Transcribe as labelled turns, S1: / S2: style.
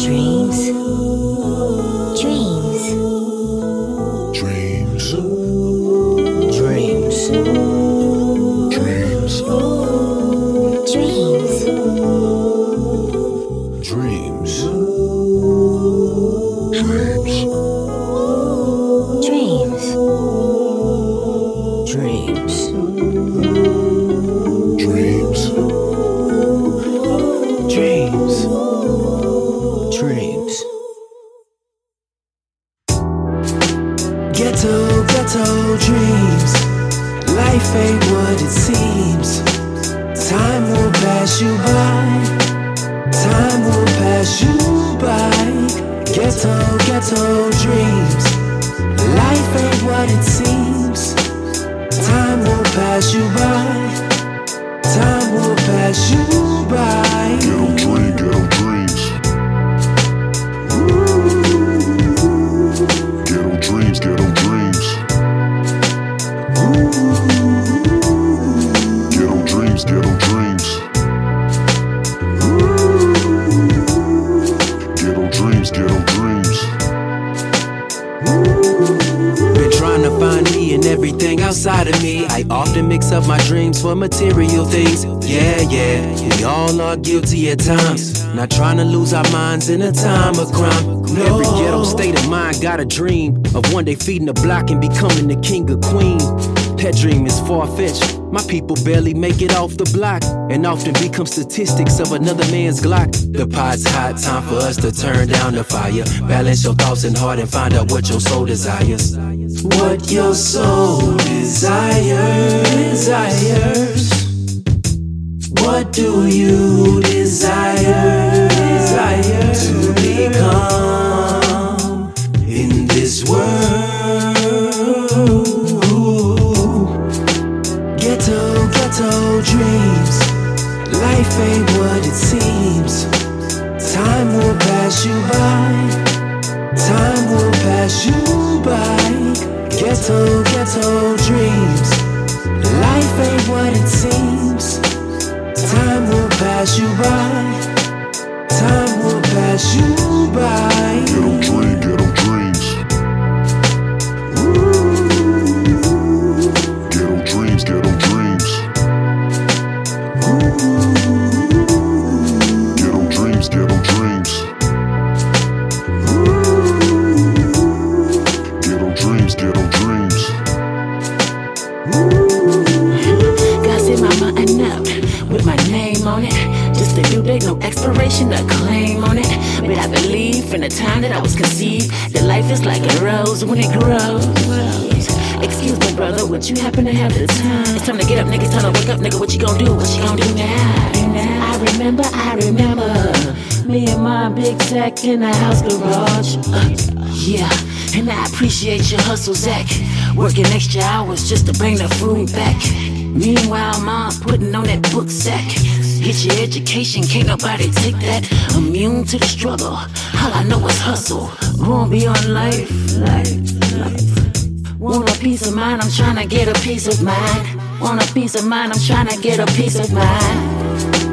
S1: Dreams. Dreams.
S2: Dreams.
S1: Dreams.
S2: Dreams.
S1: Dreams.
S2: Dreams. Dreams.
S1: Dreams. Dreams.
S2: Dreams.
S1: Dreams. Dreams.
S3: Ghetto dreams. Life ain't what it seems. Time will pass you by. Time will pass you by. Ghetto dreams. Life ain't what it seems. Time will pass you by. Time will pass you by.
S2: Ghetto dreams. Ghetto dreams. Ghetto dreams. Ghetto dreams. Ghetto dreams. Ghetto dreams. Ghetto dreams.
S3: Been trying to find me in everything outside of me. I often mix up my dreams for material things. Yeah, we all are guilty at times. Not trying to lose our minds in a time of crime. No. Every ghetto state of mind got a dream of one day feeding the block and becoming the king or queen. That dream is far-fetched. My people barely make it off the block and often become statistics of another man's Glock. The pot's hot, time for us to turn down the fire. Balance your thoughts and heart and find out what your soul desires. What your soul desires. What do you desire to become in this world? Ghetto dreams. Life ain't what it seems. Time will pass you by. Time will pass you by. Ghetto dreams. Life ain't what it seems. Time will pass you by. Time will pass you by.
S2: Ghetto dreams. Ghetto dreams. Ghetto dreams. Ghetto dreams. Ghetto dreams. Ghetto dreams. Ghetto dreams.
S4: God said mama enough with my name on it. Just a due date, no expiration, a claim on it. But I believe from the time that I was conceived that life is like a rose when it grows. Excuse me, brother, would you happen to have the time? It's time to get up, nigga. It's time to wake up, nigga. What you gon' do? What you gon' do now? I remember me and my big sack in the house garage. Yeah, and I appreciate your hustle, Zach. Working extra hours just to bring the food back. Meanwhile, mom putting on that book sack. Get your education, can't nobody take that. Immune to the struggle, all I know is hustle. Going beyond life. Want a peace of mind, I'm trying to get a peace of mind. Want a peace of mind, I'm trying to get a peace of mind.